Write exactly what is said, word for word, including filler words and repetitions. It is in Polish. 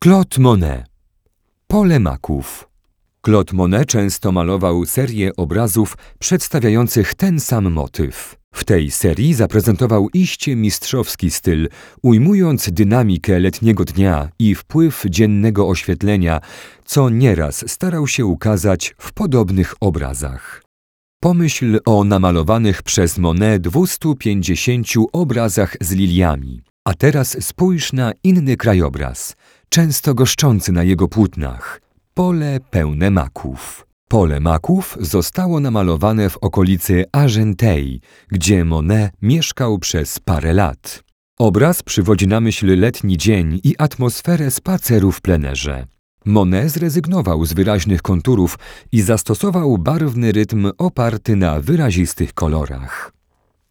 Claude Monet. Pole maków. Claude Monet często malował serię obrazów przedstawiających ten sam motyw. W tej serii zaprezentował iście mistrzowski styl, ujmując dynamikę letniego dnia i wpływ dziennego oświetlenia, co nieraz starał się ukazać w podobnych obrazach. Pomyśl o namalowanych przez Monet dwustu pięćdziesięciu obrazach z liliami. A teraz spójrz na inny krajobraz, często goszczący na jego płótnach. Pole pełne maków. Pole maków zostało namalowane w okolicy Argenteuil, gdzie Monet mieszkał przez parę lat. Obraz przywodzi na myśl letni dzień i atmosferę spaceru w plenerze. Monet zrezygnował z wyraźnych konturów i zastosował barwny rytm oparty na wyrazistych kolorach.